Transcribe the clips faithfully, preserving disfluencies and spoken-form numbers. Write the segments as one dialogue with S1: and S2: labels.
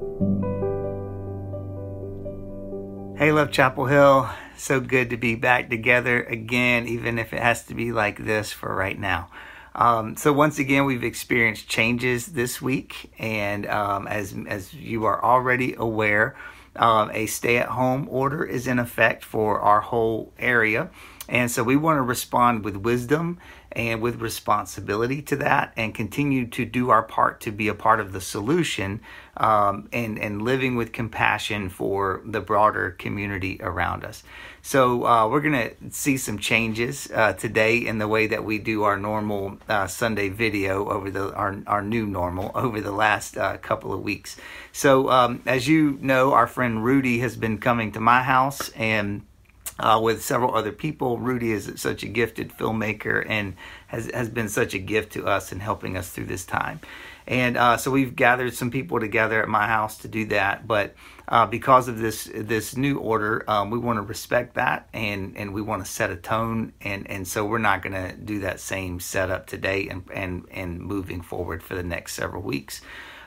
S1: Hey, Love Chapel Hill. So good to be back together again, even if it has to be like this for right now. Um, so once again, we've experienced changes this week, and um, as as you are already aware, um, a stay-at-home order is in effect for our whole area, and so we want to respond with wisdom and with responsibility to that, and continue to do our part to be a part of the solution, um, and and living with compassion for the broader community around us. So uh, we're going to see some changes uh, today in the way that we do our normal uh, Sunday video over the our, our new normal over the last uh, couple of weeks. So um, as you know, our friend Rudy has been coming to my house and Uh, with several other people. Rudy is such a gifted filmmaker and has, has been such a gift to us in helping us through this time. And uh, so we've gathered some people together at my house to do that. But uh, because of this this new order, um, we want to respect that, and, and we want to set a tone. And, and so we're not going to do that same setup today and, and, and moving forward for the next several weeks.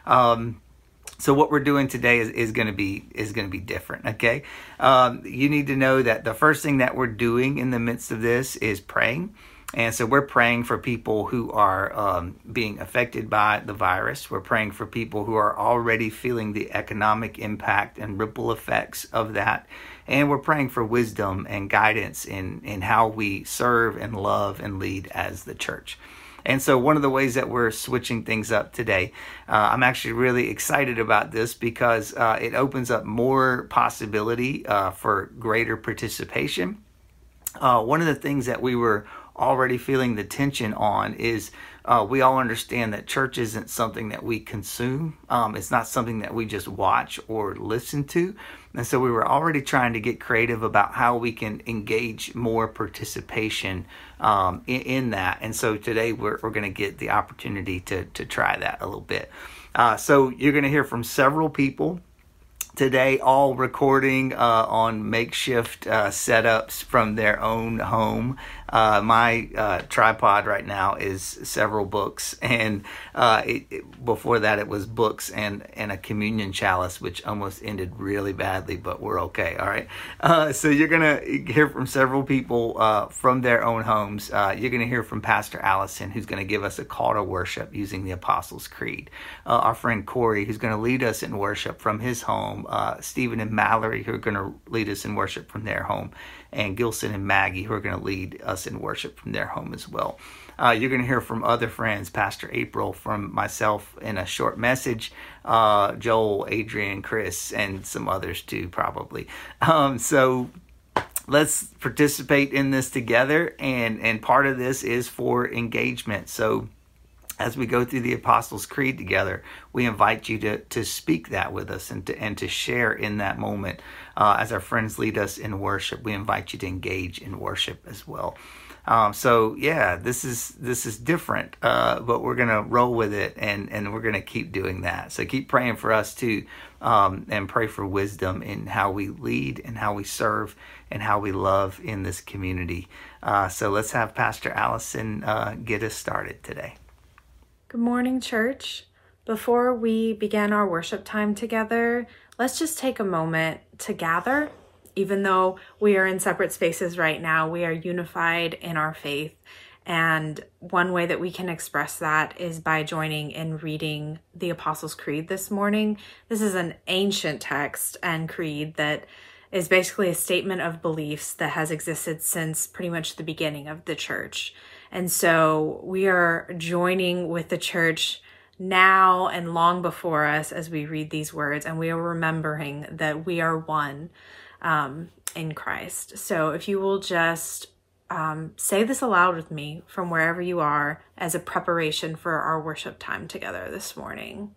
S1: Um, So what we're doing today is, is going to be is going to be different, okay? Um, you need to know that the first thing that we're doing in the midst of this is praying. And so we're praying for people who are um, being affected by the virus. We're praying for people who are already feeling the economic impact and ripple effects of that. And we're praying for wisdom and guidance in, in how we serve and love and lead as the church. And so one of the ways that we're switching things up today, uh, I'm actually really excited about this because uh, it opens up more possibility uh, for greater participation. Uh, one of the things that we were already feeling the tension on is uh, we all understand that church isn't something that we consume. Um, it's not something that we just watch or listen to. And so we were already trying to get creative about how we can engage more participation um, in, in that. And so today we're, we're going to get the opportunity to, to try that a little bit. Uh, so you're going to hear from several people today, all recording uh, on makeshift uh, setups from their own home. Uh, my uh, tripod right now is several books, and uh, it, it, before that it was books and, and a communion chalice, which almost ended really badly, but we're okay, all right? Uh, so you're going to hear from several people uh, from their own homes. Uh, you're going to hear from Pastor Allison, who's going to give us a call to worship using the Apostles' Creed. Uh, our friend Corey, who's going to lead us in worship from his home. Uh, Stephen and Mallory, who are going to lead us in worship from their home, and Gilson and Maggie, who are going to lead us in worship from their home as well. Uh, you're going to hear from other friends, Pastor April, from myself in a short message, uh, Joel, Adrian, Chris, and some others too, probably. Um, so let's participate in this together, and, and part of this is for engagement. So as we go through the Apostles' Creed together, we invite you to to speak that with us and to and to share in that moment. Uh, as our friends lead us in worship, we invite you to engage in worship as well. Um, so yeah, this is this is different, uh, but we're gonna roll with it, and and we're gonna keep doing that. So keep praying for us too, um, and pray for wisdom in how we lead and how we serve and how we love in this community. Uh, so let's have Pastor Allison uh, get us started today.
S2: Good morning, church. Before we begin our worship time together, let's just take a moment to gather. Even though we are in separate spaces right now, we are unified in our faith. And one way that we can express that is by joining in reading the Apostles' Creed this morning. This is an ancient text and creed that is basically a statement of beliefs that has existed since pretty much the beginning of the church. And so we are joining with the church now and long before us as we read these words, and we are remembering that we are one um, in Christ. So if you will just um, say this aloud with me from wherever you are as a preparation for our worship time together this morning.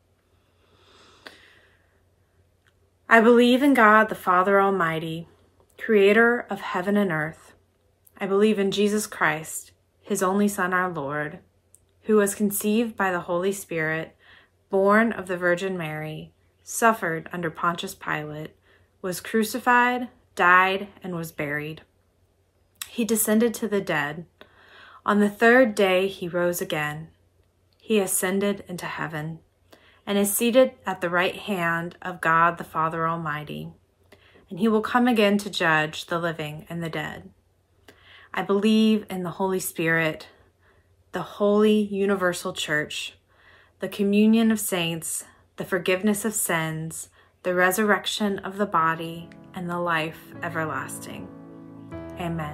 S2: I believe in God, the Father Almighty, creator of heaven and earth. I believe in Jesus Christ, his only Son, our Lord, who was conceived by the Holy Spirit, born of the Virgin Mary, suffered under Pontius Pilate, was crucified, died, and was buried. He descended to the dead. On the third day he rose again. He ascended into heaven and is seated at the right hand of God the Father Almighty, and he will come again to judge the living and the dead. I believe in the Holy Spirit, the holy universal church, the communion of saints, the forgiveness of sins, the resurrection of the body, and the life everlasting. Amen.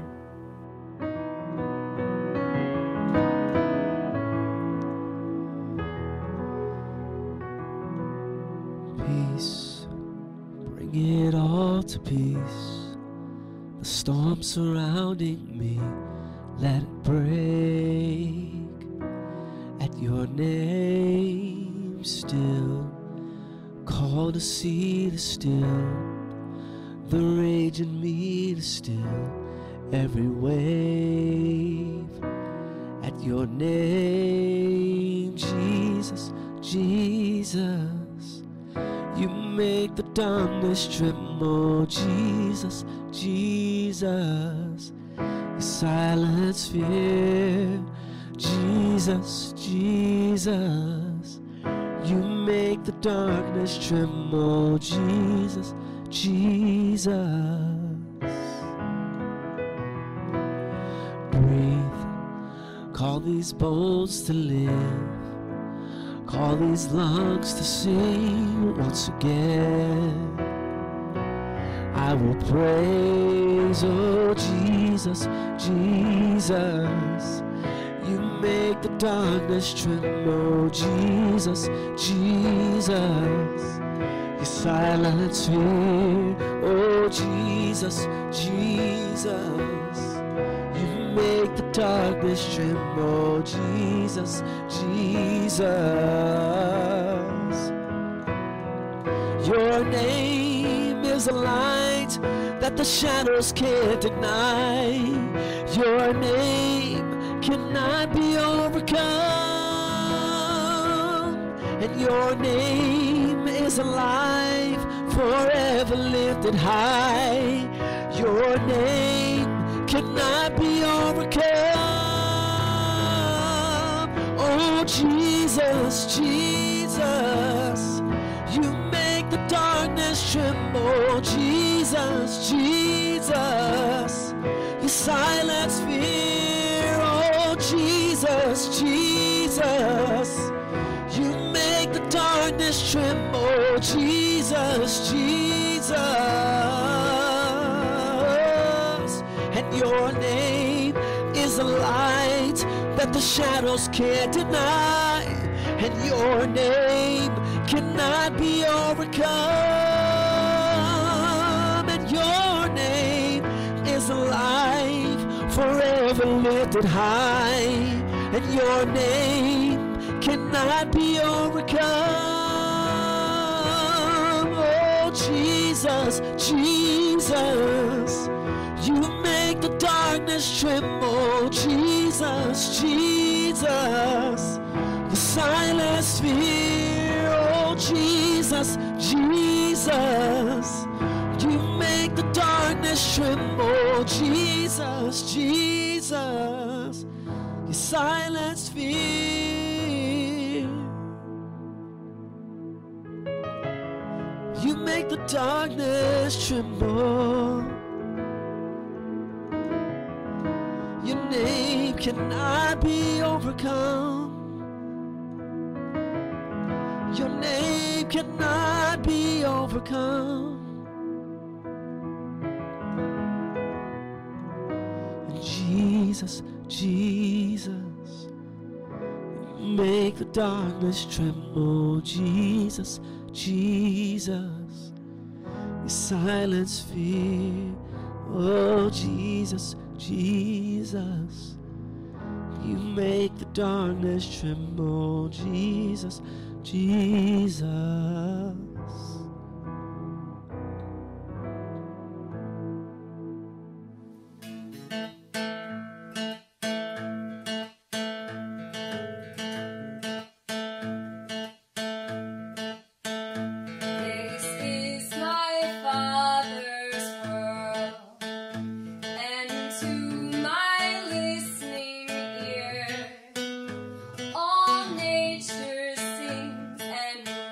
S3: Peace, bring it all to peace. The storm surrounding me, let it break. At your name still, call to see the still, the rage in me to still every wave. At your name, Jesus, Jesus, you make the darkness tremble. Jesus, Jesus, you silence fear. Jesus, Jesus, you make the darkness tremble. Jesus, Jesus. Breathe, call these bones to live, call these lungs to sing once again. I will praise, oh Jesus, Jesus, you make the darkness tremble. Jesus, Jesus, you silence fear. Oh Jesus, Jesus, you make the darkness tremble. Jesus, Jesus, your name is a light that the shadows can't deny. Your name cannot be overcome, and your name is alive, forever lifted high. Your name cannot be overcome. Oh Jesus, Jesus, you make the darkness tremble. Jesus, Jesus, you silence fear. Oh Jesus, Jesus, you make the darkness tremble. Jesus, Jesus, and your name is a light that the shadows can't deny, and your name cannot be overcome, and your name is alive, forever lifted high, and your name cannot be overcome. Oh Jesus, Jesus, you make the darkness tremble. Jesus, Jesus, you silence fear. Oh Jesus, Jesus, you make the darkness tremble. Jesus, Jesus, you silence fear. You make the darkness tremble. Your name cannot be overcome. Your name cannot be overcome. And Jesus, Jesus, make the darkness tremble. Jesus, Jesus, you silence fear. Oh Jesus, Jesus, you make the darkness tremble. Jesus, Jesus.
S4: All nature sings and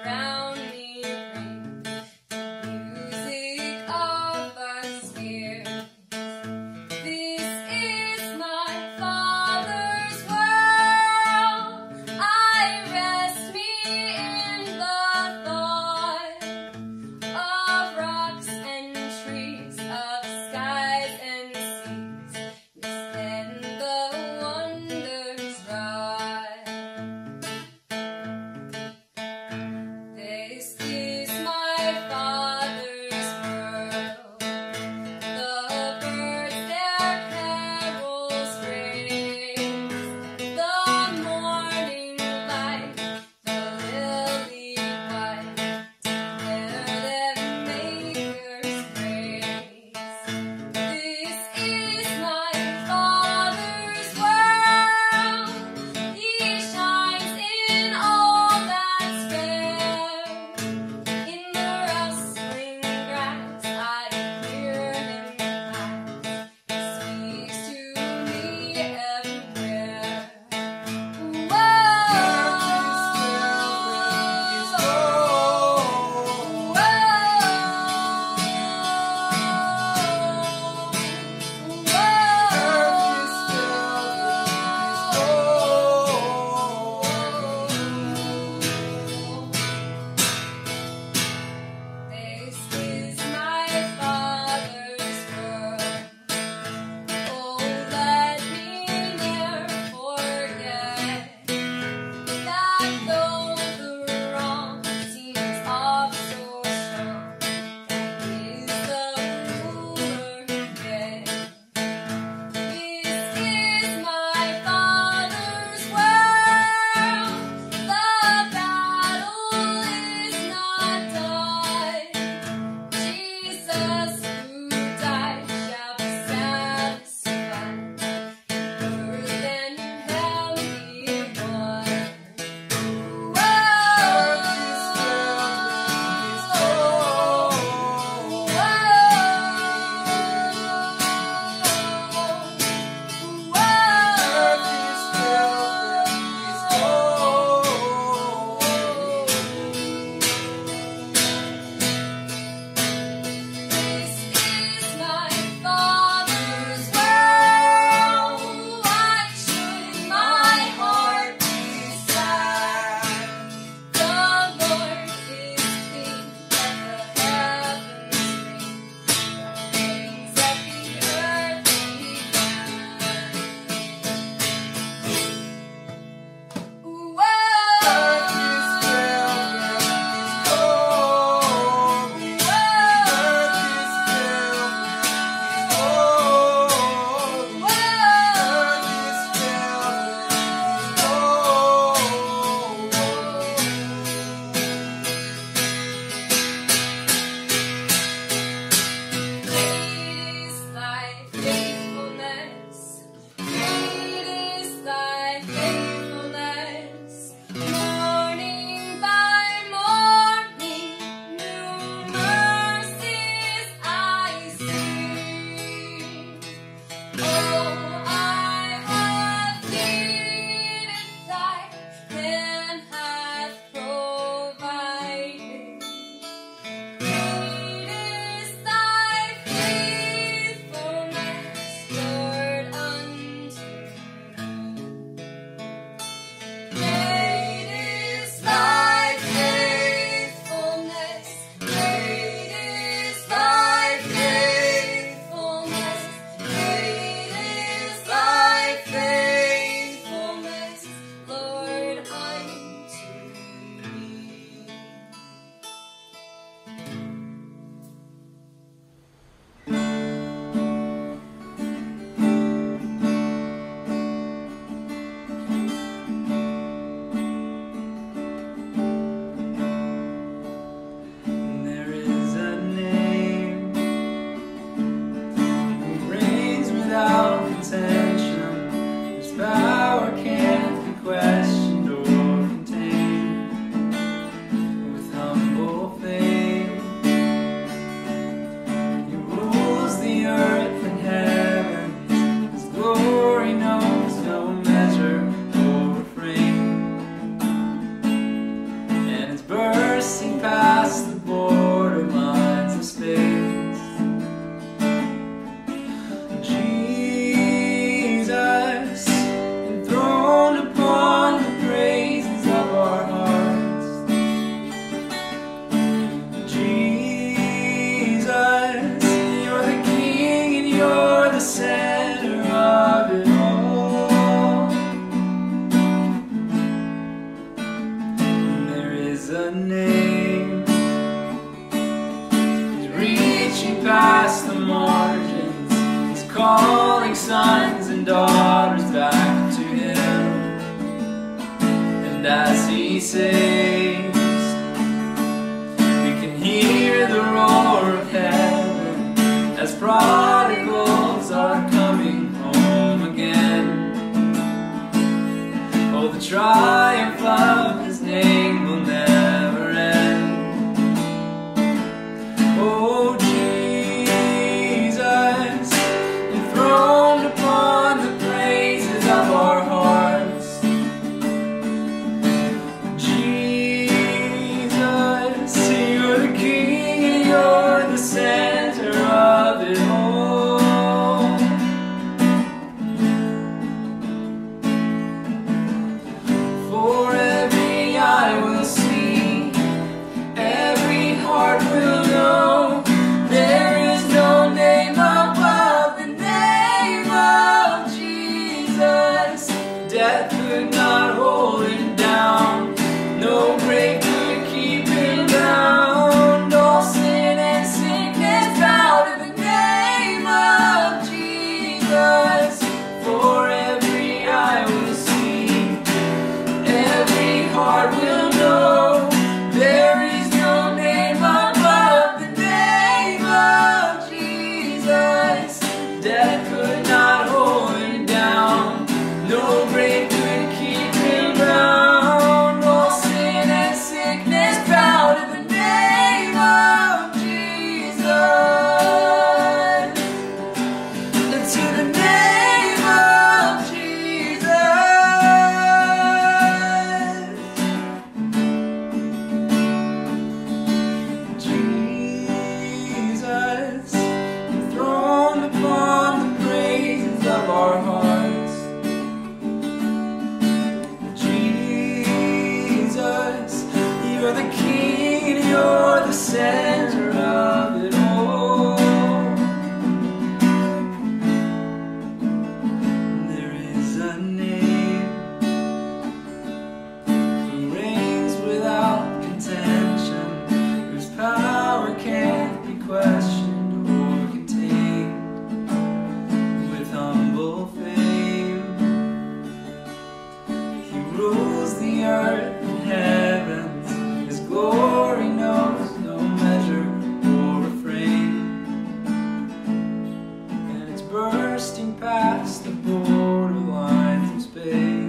S4: saves. We can hear the roar of heaven as prodigals are coming home again. Oh, the triumph of His name will never end. Oh, Jesus, enthroned upon the praises of our hearts. Jesus, you're the King and you're the center of it all. For every eye will see, every heart will know, there is no name above the name of Jesus. Death could not hold Him down, no grave could keep Him bound. All sin and sickness bow to the name of Jesus. For every eye will see, every heart will know, there is no name above the name of Jesus. Death could not hold Him down, no grave could keep Him bound. All sin and sickness bow to the name of Jesus, and to the name of Jesus. Jesus, enthroned upon the praises of our hearts. Jesus, you're the King, you're the center of it all. There is a name who reigns without contention, whose power can't be questioned or contained. With humble fame, He rules the earth and heavens. His glory knows no measure or refrain, and it's bursting past the borderlines of space.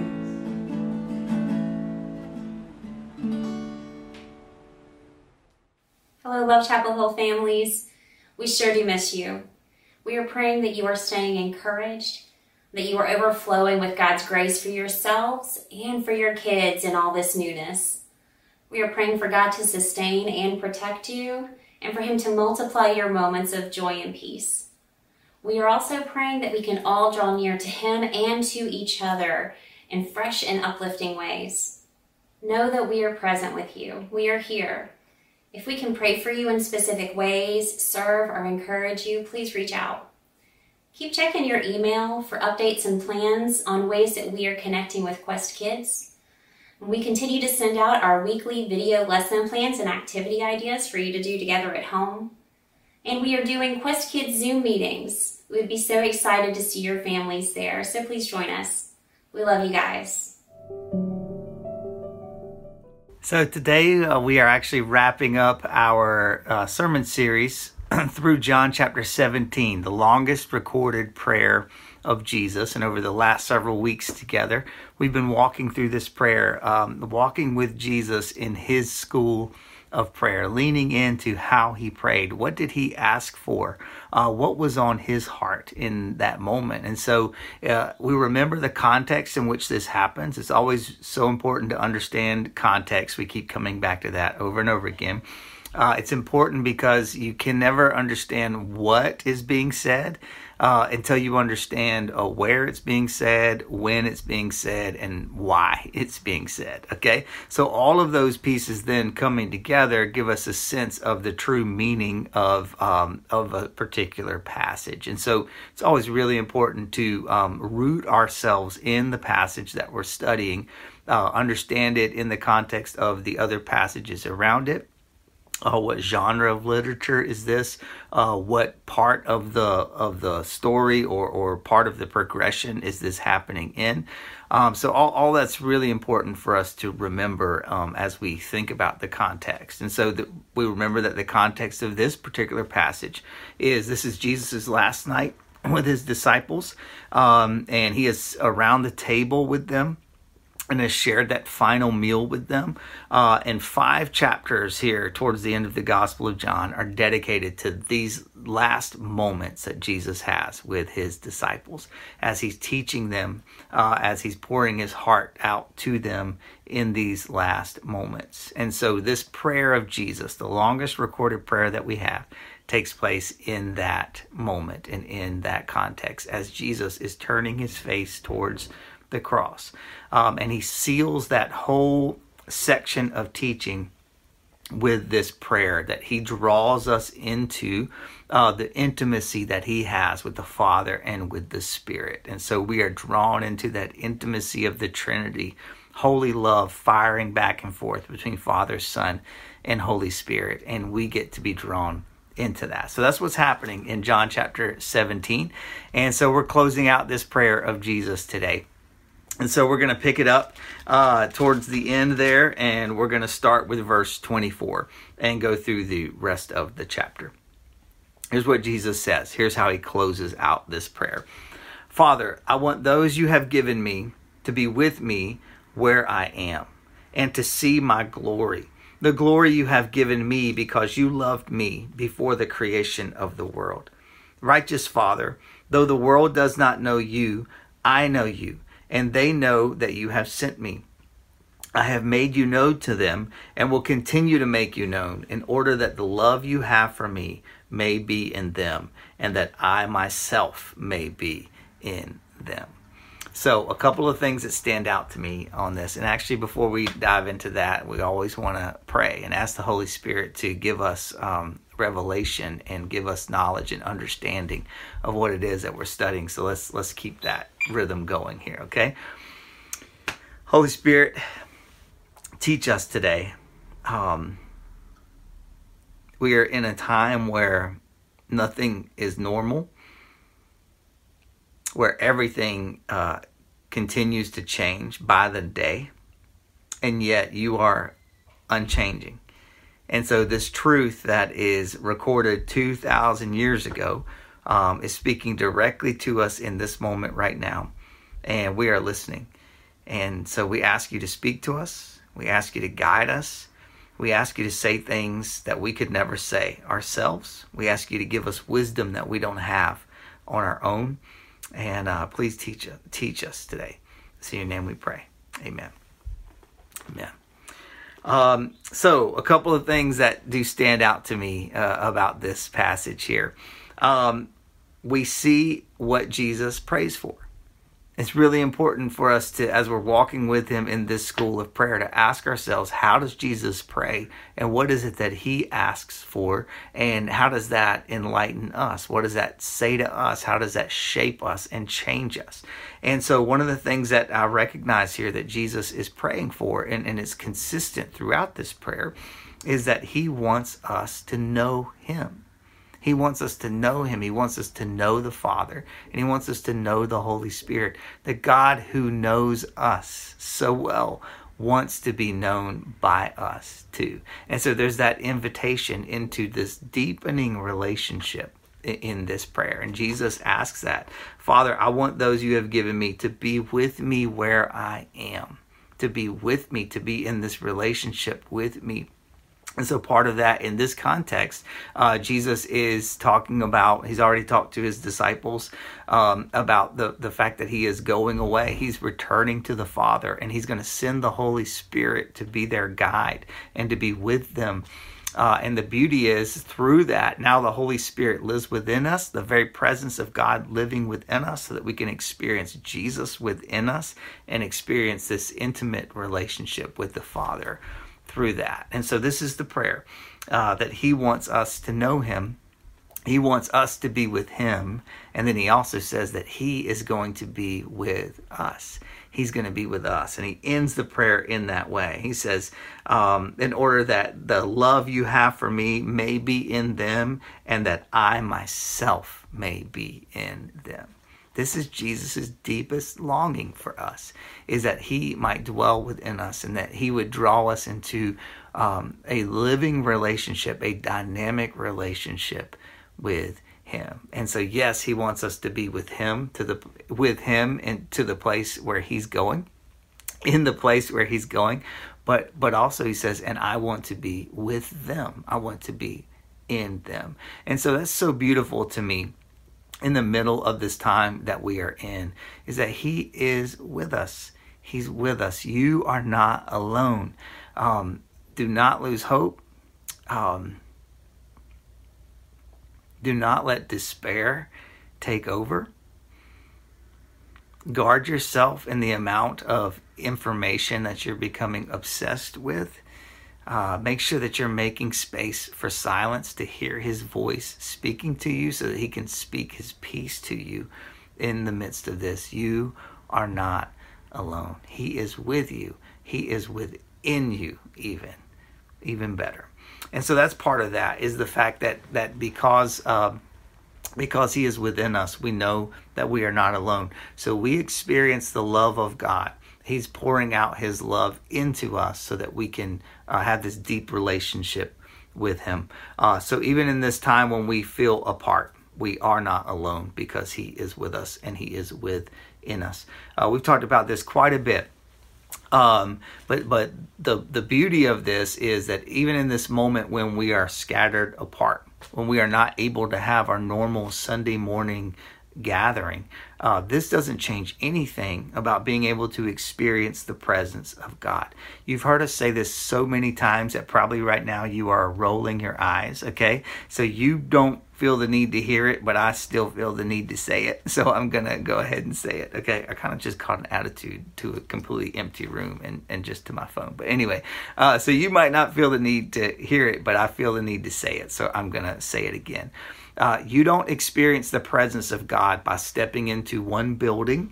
S5: Hello, Love Chapel Hill families. We sure do miss you. We are praying that you are staying encouraged, that you are overflowing with God's grace for yourselves and for your kids in all this newness. We are praying for God to sustain and protect you, and for Him to multiply your moments of joy and peace. We are also praying that we can all draw near to Him and to each other in fresh and uplifting ways. Know that we are present with you. We are here. If we can pray for you in specific ways, serve, or encourage you, please reach out. Keep checking your email for updates and plans on ways that we are connecting with Quest Kids. We continue to send out our weekly video lesson plans and activity ideas for you to do together at home. And we are doing Quest Kids Zoom meetings. We would be so excited to see your families there, so please join us. We love you guys.
S1: So today uh, we are actually wrapping up our uh, sermon series through John chapter seventeen, the longest recorded prayer of Jesus. And over the last several weeks together, we've been walking through this prayer, um, walking with Jesus in His school of prayer, leaning into how He prayed. What did He ask for? Uh, what was on His heart in that moment? And so uh, we remember the context in which this happens. It's always so important to understand context. We keep coming back to that over and over again. Uh, it's important because you can never understand what is being said uh, until you understand uh, where it's being said, when it's being said, and why it's being said. Okay, so all of those pieces then coming together give us a sense of the true meaning of um, of a particular passage. And so it's always really important to um, root ourselves in the passage that we're studying, uh, understand it in the context of the other passages around it. Uh, what genre of literature is this? Uh, what part of the of the story or, or part of the progression is this happening in? Um, so all, all that's really important for us to remember um, as we think about the context. And so that we remember that the context of this particular passage is this is Jesus' last night with his disciples, um, and he is around the table with them and has shared that final meal with them. Uh, and five chapters here towards the end of the Gospel of John are dedicated to these last moments that Jesus has with his disciples as he's teaching them, uh, as he's pouring his heart out to them in these last moments. And so this prayer of Jesus, the longest recorded prayer that we have, takes place in that moment and in that context as Jesus is turning his face towards the cross. Um, and he seals that whole section of teaching with this prayer that he draws us into uh, the intimacy that he has with the Father and with the Spirit. And so we are drawn into that intimacy of the Trinity, holy love firing back and forth between Father, Son, and Holy Spirit. And we get to be drawn into that. So that's what's happening in John chapter seventeen. And so we're closing out this prayer of Jesus today. And so we're going to pick it up uh, towards the end there, and we're going to start with verse twenty-four and go through the rest of the chapter. Here's what Jesus says. Here's how he closes out this prayer. Father, I want those you have given me to be with me where I am and to see my glory, the glory you have given me because you loved me before the creation of the world. Righteous Father, though the world does not know you, I know you, and they know that you have sent me. I have made you known to them and will continue to make you known in order that the love you have for me may be in them and that I myself may be in them. So a couple of things that stand out to me on this. And actually, before we dive into that, we always want to pray and ask the Holy Spirit to give us um, revelation and give us knowledge and understanding of what it is that we're studying. So let's let's keep that rhythm going here, okay? Holy Spirit, teach us today. Um, we are in a time where nothing is normal, where everything uh, continues to change by the day, and yet you are unchanging. And so this truth that is recorded two thousand years ago um, is speaking directly to us in this moment right now, and we are listening. And so we ask you to speak to us. We ask you to guide us. We ask you to say things that we could never say ourselves. We ask you to give us wisdom that we don't have on our own. And uh, please teach, teach us today. It's in your name we pray. Amen. Amen. Um, so a couple of things that do stand out to me uh, about this passage here. Um, we see what Jesus prays for. It's really important for us to, as we're walking with him in this school of prayer, to ask ourselves, how does Jesus pray? And what is it that he asks for? And how does that enlighten us? What does that say to us? How does that shape us and change us? And so one of the things that I recognize here that Jesus is praying for, and, and is consistent throughout this prayer, is that he wants us to know him. He wants us to know him. He wants us to know the Father. And he wants us to know the Holy Spirit. The God who knows us so well wants to be known by us too. And so there's that invitation into this deepening relationship in this prayer. And Jesus asks that. Father, I want those you have given me to be with me where I am. To be with me, to be in this relationship with me. And so part of that in this context, uh, Jesus is talking about, he's already talked to his disciples um, about the, the fact that he is going away. He's returning to the Father, and he's going to send the Holy Spirit to be their guide and to be with them. Uh, and the beauty is through that, now the Holy Spirit lives within us, the very presence of God living within us, so that we can experience Jesus within us and experience this intimate relationship with the Father through that. And so this is the prayer uh, that he wants us to know him. He wants us to be with him. And then he also says that he is going to be with us. he's going to be with us. And he ends the prayer in that way. He says, um, in order that the love you have for me may be in them, and that I myself may be in them. This is Jesus' deepest longing for us, is that he might dwell within us and that he would draw us into um, a living relationship, a dynamic relationship with him. And so, yes, he wants us to be with him, to the with him and to the place where he's going, in the place where he's going. But but also he says, and I want to be with them. I want to be in them. And so that's so beautiful to me in the middle of this time that we are in, is that he is with us. He's with us. You are not alone. Um, do not lose hope. Um, do not let despair take over. Guard yourself in the amount of information that you're becoming obsessed with. Uh, make sure that you're making space for silence to hear his voice speaking to you so that he can speak his peace to you in the midst of this. You are not alone. He is with you. He is within you even, even better. And so that's part of that, is the fact that that because um, because he is within us, we know that we are not alone. So we experience the love of God. He's pouring out his love into us so that we can uh, have this deep relationship with him. Uh, so even in this time when we feel apart, we are not alone because he is with us and he is within us. Uh, we've talked about this quite a bit. Um, but but the, the beauty of this is that even in this moment when we are scattered apart, when we are not able to have our normal Sunday morning gathering, uh, this doesn't change anything about being able to experience the presence of God. You've heard us say this so many times that probably right now you are rolling your eyes, okay? So you don't feel the need to hear it, but I still feel the need to say it. So I'm going to go ahead and say it, okay? I kind of just caught an attitude to a completely empty room and, and just to my phone. But anyway, uh, so you might not feel the need to hear it, but I feel the need to say it. So I'm going to say it again. Uh, you don't experience the presence of God by stepping into one building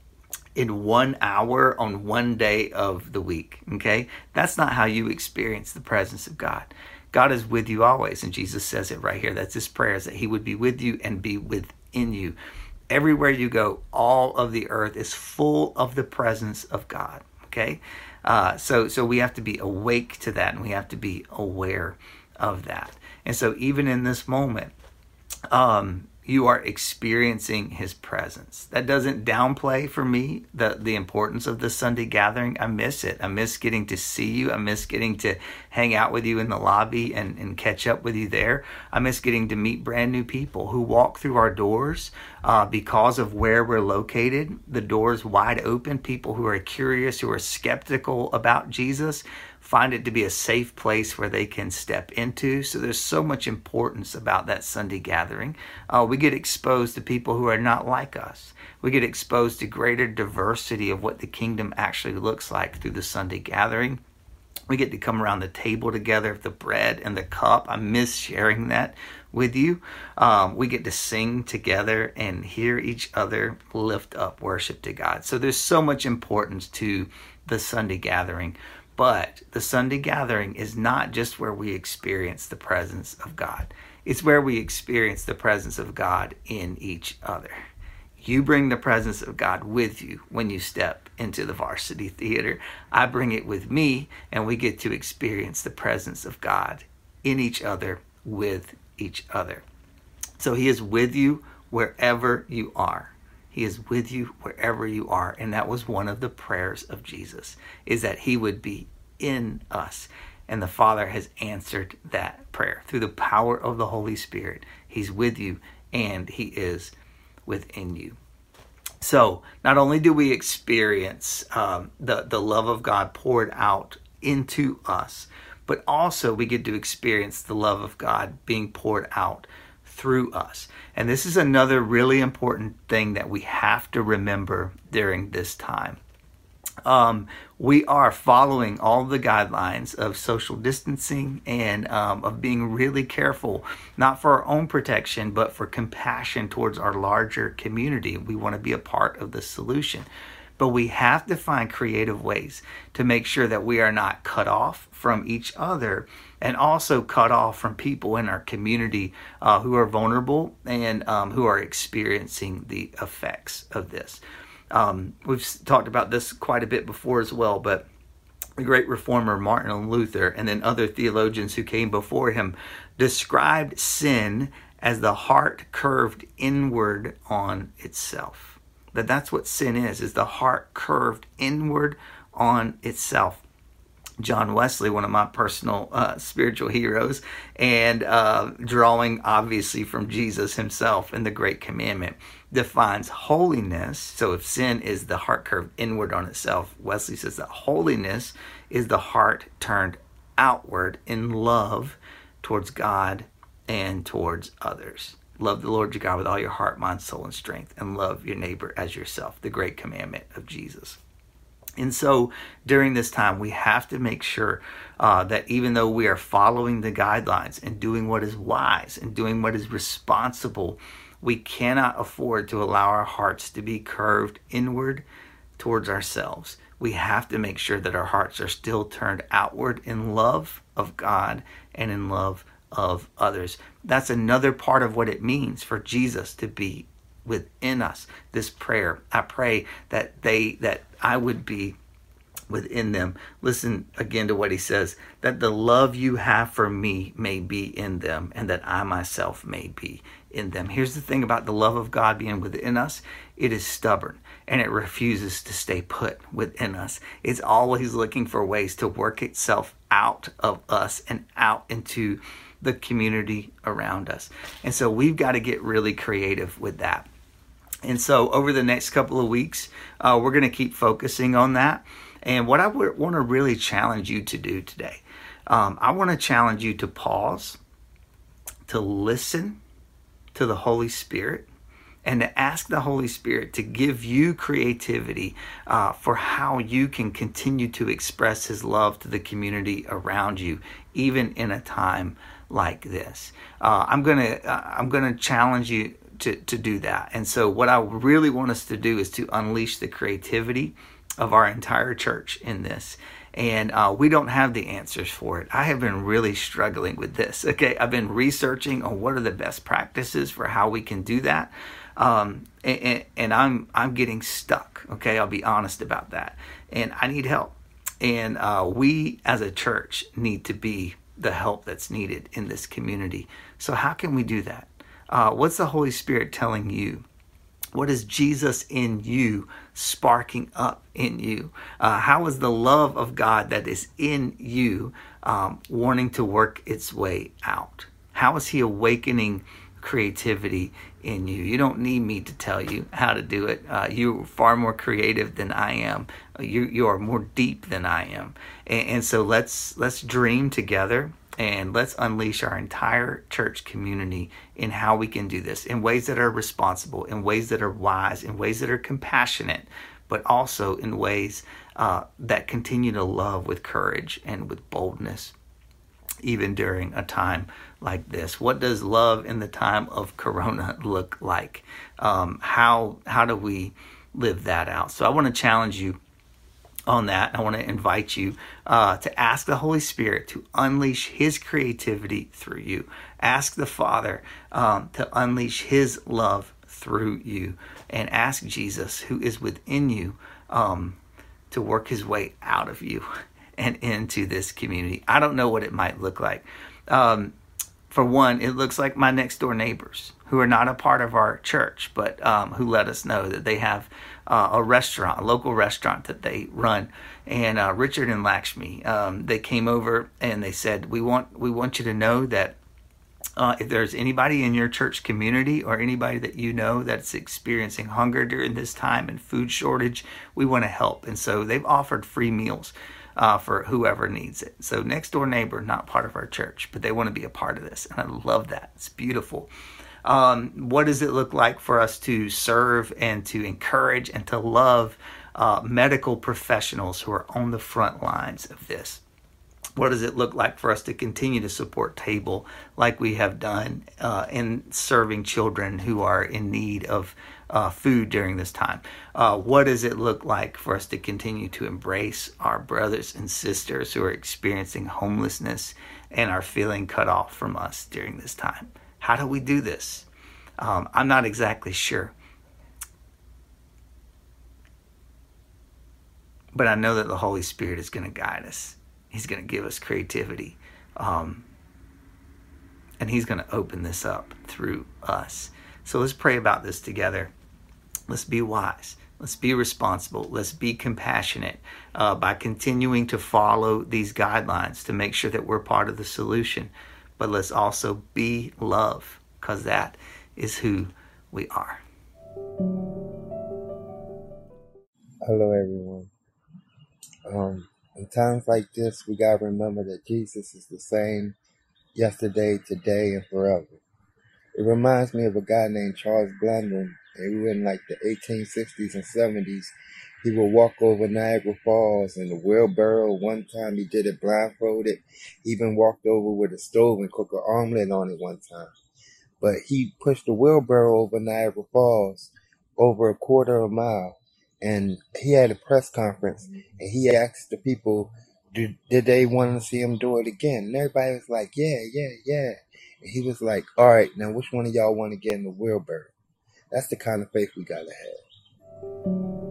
S1: in one hour on one day of the week, okay? That's not how you experience the presence of God. God is with you always, and Jesus says it right here. That's his prayer, is that he would be with you and be within you. Everywhere you go, all of the earth is full of the presence of God, okay? Uh, so, so we have to be awake to that, and we have to be aware of that. And so even in this moment, um, you are experiencing his presence. That doesn't downplay for me the, the importance of the Sunday gathering. I miss it. I miss getting to see you. I miss getting to hang out with you in the lobby and, and catch up with you there. I miss getting to meet brand new people who walk through our doors uh, because of where we're located. The doors wide open. People who are curious, who are skeptical about Jesus, find it to be a safe place where they can step into. So there's so much importance about that Sunday gathering. Uh, we get exposed to people who are not like us. We get exposed to greater diversity of what the kingdom actually looks like through the Sunday gathering. We get to come around the table together, the bread and the cup. I miss sharing that with you. Um, we get to sing together and hear each other lift up worship to God. So there's so much importance to the Sunday gathering. But the Sunday gathering is not just where we experience the presence of God. It's where we experience the presence of God in each other. You bring the presence of God with you when you step into the Varsity Theater. I bring it with me, and we get to experience the presence of God in each other, with each other. So he is with you wherever you are. He is with you wherever you are. And that was one of the prayers of Jesus, is that he would be in us. And the Father has answered that prayer through the power of the Holy Spirit. He's with you and he is within you. So not only do we experience um, the, the love of God poured out into us, but also we get to experience the love of God being poured out through us. And this is another really important thing that we have to remember during this time. Um, we are following all the guidelines of social distancing and um, of being really careful, not for our own protection, but for compassion towards our larger community. We want to be a part of the solution. but we have to find creative ways to make sure that we are not cut off from each other, and also cut off from people in our community uh, who are vulnerable and um, who are experiencing the effects of this. Um, we've talked about this quite a bit before as well, but the great reformer Martin Luther and then other theologians who came before him described sin as the heart curved inward on itself. That that's what sin is, is the heart curved inward on itself. John Wesley, one of my personal uh, spiritual heroes, and uh, drawing obviously from Jesus himself in the Great Commandment, defines holiness. So if sin is the heart curved inward on itself, Wesley says that holiness is the heart turned outward in love towards God and towards others. Love the Lord your God with all your heart, mind, soul, and strength, and love your neighbor as yourself, the great commandment of Jesus. And so during this time, we have to make sure uh, that even though we are following the guidelines and doing what is wise and doing what is responsible, we cannot afford to allow our hearts to be curved inward towards ourselves. We have to make sure that our hearts are still turned outward in love of God and in love of others. That's another part of what it means for Jesus to be within us. This prayer, I pray that they, that I would be within them. Listen again to what he says, that the love you have for me may be in them, and that I myself may be in them. Here's the thing about the love of God being within us. It is stubborn, and it refuses to stay put within us. It's always looking for ways to work itself out of us and out into the community around us. And so we've got to get really creative with that. And so over the next couple of weeks, uh, we're going to keep focusing on that. And what I w- want to really challenge you to do today, um, I want to challenge you to pause, to listen to the Holy Spirit, and to ask the Holy Spirit to give you creativity uh, for how you can continue to express his love to the community around you, even in a time like this. Uh, I'm gonna uh, I'm gonna challenge you to to do that. And so what I really want us to do is to unleash the creativity of our entire church in this. And uh, we don't have the answers for it. I have been really struggling with this. Okay, I've been researching on what are the best practices for how we can do that. Um, and, and I'm I'm getting stuck. Okay, I'll be honest about that. And I need help. And uh, we as a church need to be the help that's needed in this community. So how can we do that? Uh, what's the Holy Spirit telling you? What is Jesus in you sparking up in you? Uh, how is the love of God that is in you um, wanting to work its way out? How is he awakening creativity in you? You don't need me to tell you how to do it. Uh, you're far more creative than I am. You you are more deep than I am. And, and so let's let's dream together. And let's unleash our entire church community in how we can do this in ways that are responsible, in ways that are wise, in ways that are compassionate, but also in ways uh, that continue to love with courage and with boldness, even during a time like this. What does love in the time of Corona look like? Um, how how do we live that out? So I want to challenge you on that. I want to invite you uh, to ask the Holy Spirit to unleash his creativity through you. Ask the Father um, to unleash his love through you. And ask Jesus, who is within you, um, to work his way out of you and into this community. I don't know what it might look like. Um, for one, it looks like my next door neighbors who are not a part of our church, but um, who let us know that they have uh, a restaurant, a local restaurant that they run. And uh, Richard and Lakshmi, um, they came over and they said, we want we want you to know that uh, if there's anybody in your church community or anybody that you know that's experiencing hunger during this time and food shortage, we want to help. And so they've offered free meals Uh, for whoever needs it. So next door neighbor, not part of our church, but they want to be a part of this. And I love that. It's beautiful. Um, what does it look like for us to serve and to encourage and to love uh, medical professionals who are on the front lines of this? What does it look like for us to continue to support Table like we have done uh, in serving children who are in need of uh, food during this time? Uh, what does it look like for us to continue to embrace our brothers and sisters who are experiencing homelessness and are feeling cut off from us during this time? How do we do this? Um, I'm not exactly sure. But I know that the Holy Spirit is going to guide us. He's going to give us creativity. Um, and he's going to open this up through us. So let's pray about this together. Let's be wise. Let's be responsible. Let's be compassionate uh, by continuing to follow these guidelines to make sure that we're part of the solution. But let's also be love, because that is who we are.
S6: Hello, everyone. Um, in times like this, we got to remember that Jesus is the same yesterday, today, and forever. It reminds me of a guy named Charles Blondin, and we were in like the eighteen sixties and seventies. He would walk over Niagara Falls in a wheelbarrow. One time he did it blindfolded. He even walked over with a stove and cooked an omelet on it one time. But he pushed the wheelbarrow over Niagara Falls over a quarter of a mile. And he had a press conference, and he asked the people, did, did they want to see him do it again? And everybody was like, yeah, yeah, yeah. And he was like, all right, now which one of y'all want to get in the wheelbarrow? That's the kind of faith we got to have.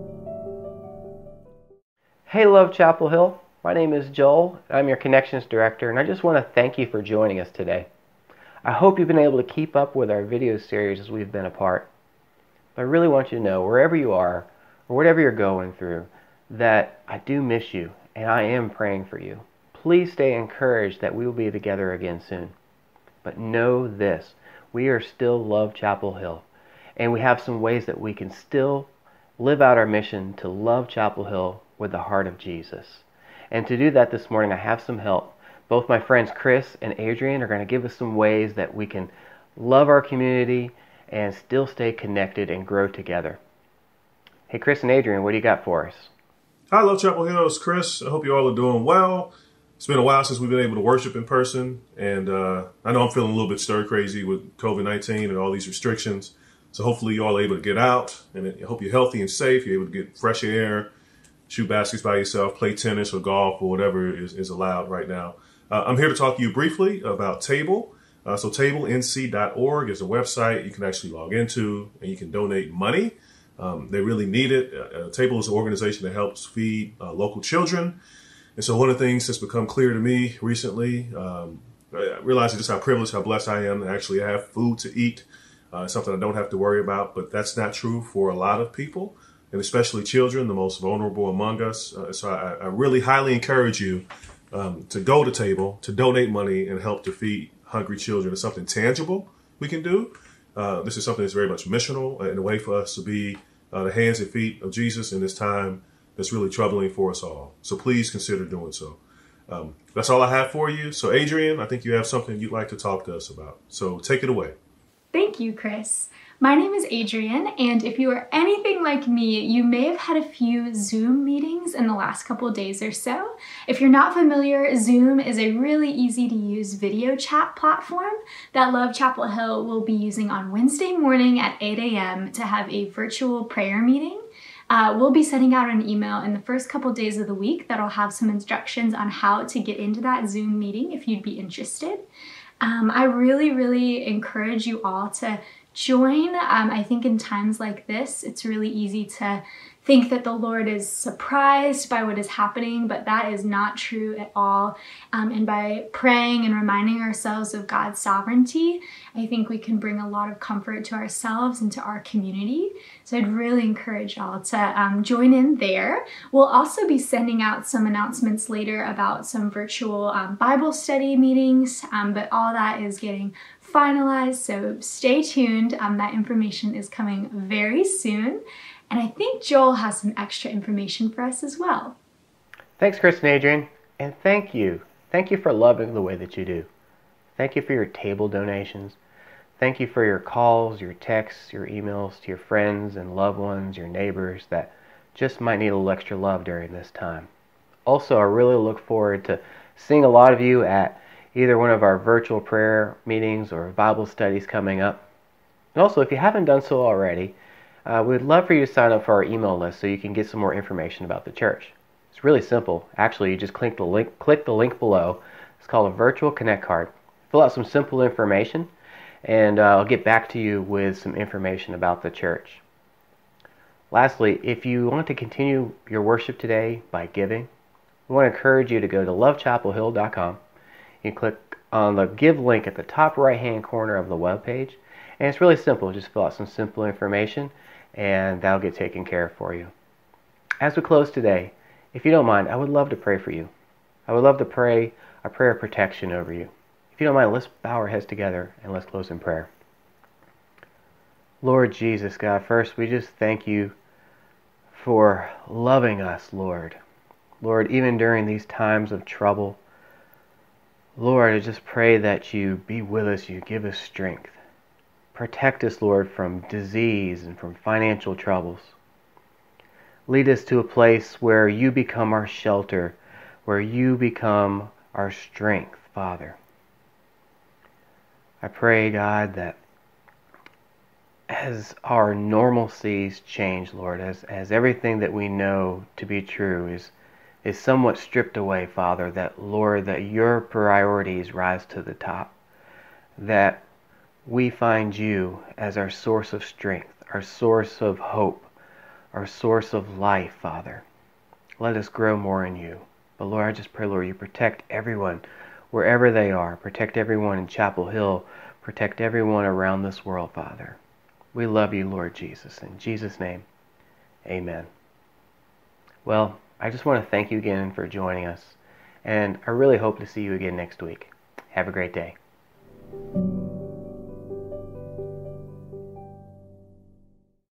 S7: Hey, Love Chapel Hill. My name is Joel. I'm your Connections Director, and I just want to thank you for joining us today. I hope you've been able to keep up with our video series as we've been apart. But I really want you to know, wherever you are, or whatever you're going through, that I do miss you, and I am praying for you. Please stay encouraged that we will be together again soon. But know this, we are still Love Chapel Hill, and we have some ways that we can still live out our mission to love Chapel Hill with the heart of Jesus. And to do that this morning, I have some help. Both my friends Chris and Adrian are going to give us some ways that we can love our community and still stay connected and grow together. Hey, Chris and Adrian, what do you got for us?
S8: Hi, Love Chapel Hill. It's Chris. I hope you all are doing well. It's been a while since we've been able to worship in person, and uh, I know I'm feeling a little bit stir crazy with covid nineteen and all these restrictions. So hopefully you all are able to get out, and I hope you're healthy and safe. You're able to get fresh air, shoot baskets by yourself, play tennis or golf or whatever is, is allowed right now. Uh, I'm here to talk to you briefly about Table. Uh, so table n c dot org is a website you can actually log into, and you can donate money. Um, they really need it. Uh, Table is an organization that helps feed uh, local children. And so one of the things that's become clear to me recently, um, I realize just how privileged, how blessed I am to actually have food to eat. Uh, something I don't have to worry about, but that's not true for a lot of people, and especially children, the most vulnerable among us. Uh, so I, I really highly encourage you um, to go to Table, to donate money and help to feed hungry children. It's something tangible we can do. Uh, this is something that's very much missional and a way for us to be uh, the hands and feet of Jesus in this time that's really troubling for us all. So please consider doing so. Um, that's all I have for you. So Adrian, I think you have something you'd like to talk to us about. So take it away.
S9: Thank you, Chris. My name is Adrian, and if you are anything like me, you may have had a few Zoom meetings in the last couple of days or so. If you're not familiar, Zoom is a really easy to use video chat platform that Love Chapel Hill will be using on Wednesday morning at eight a m to have a virtual prayer meeting. Uh, we'll be sending out an email in the first couple days of the week that'll have some instructions on how to get into that Zoom meeting if you'd be interested. Um, I really, really encourage you all to join. Um, I think in times like this, it's really easy to think that the Lord is surprised by what is happening, but that is not true at all. Um, and by praying and reminding ourselves of God's sovereignty, I think we can bring a lot of comfort to ourselves and to our community. So I'd really encourage y'all to um, join in there. We'll also be sending out some announcements later about some virtual um, Bible study meetings, um, but all that is getting finalized, so stay tuned. Um, that information is coming very soon. And I think Joel has some extra information for us as well.
S7: Thanks, Chris and Adrian. And thank you. Thank you for loving the way that you do. Thank you for your table donations. Thank you for your calls, your texts, your emails to your friends and loved ones, your neighbors that just might need a little extra love during this time. Also, I really look forward to seeing a lot of you at either one of our virtual prayer meetings or Bible studies coming up. And also, if you haven't done so already, uh, we'd love for you to sign up for our email list so you can get some more information about the church. It's really simple. Actually, you just click the link, click the link below. It's called a Virtual Connect card. Fill out some simple information, and uh, I'll get back to you with some information about the church. Lastly, if you want to continue your worship today by giving, we want to encourage you to go to love chapel hill dot com. You click on the Give link at the top right-hand corner of the web page, and it's really simple. Just fill out some simple information, and that'll get taken care of for you. As we close today, if you don't mind, I would love to pray for you. I would love to pray a prayer of protection over you. If you don't mind, let's bow our heads together and let's close in prayer. Lord Jesus, God, first we just thank you for loving us, Lord. Lord, even during these times of trouble, Lord, I just pray that you be with us, you give us strength. Protect us, Lord, from disease and from financial troubles. Lead us to a place where you become our shelter, where you become our strength, Father. I pray, God, that as our normalcies change, Lord, as, as everything that we know to be true is, is somewhat stripped away, Father, that, Lord, that your priorities rise to the top, that we find you as our source of strength, our source of hope, our source of life, Father. Let us grow more in you. But Lord, I just pray, Lord, you protect everyone wherever they are. Protect everyone in Chapel Hill. Protect everyone around this world, Father. We love you, Lord Jesus. In Jesus' name, amen. Well, I just want to thank you again for joining us. And I really hope to see you again next week. Have a great day.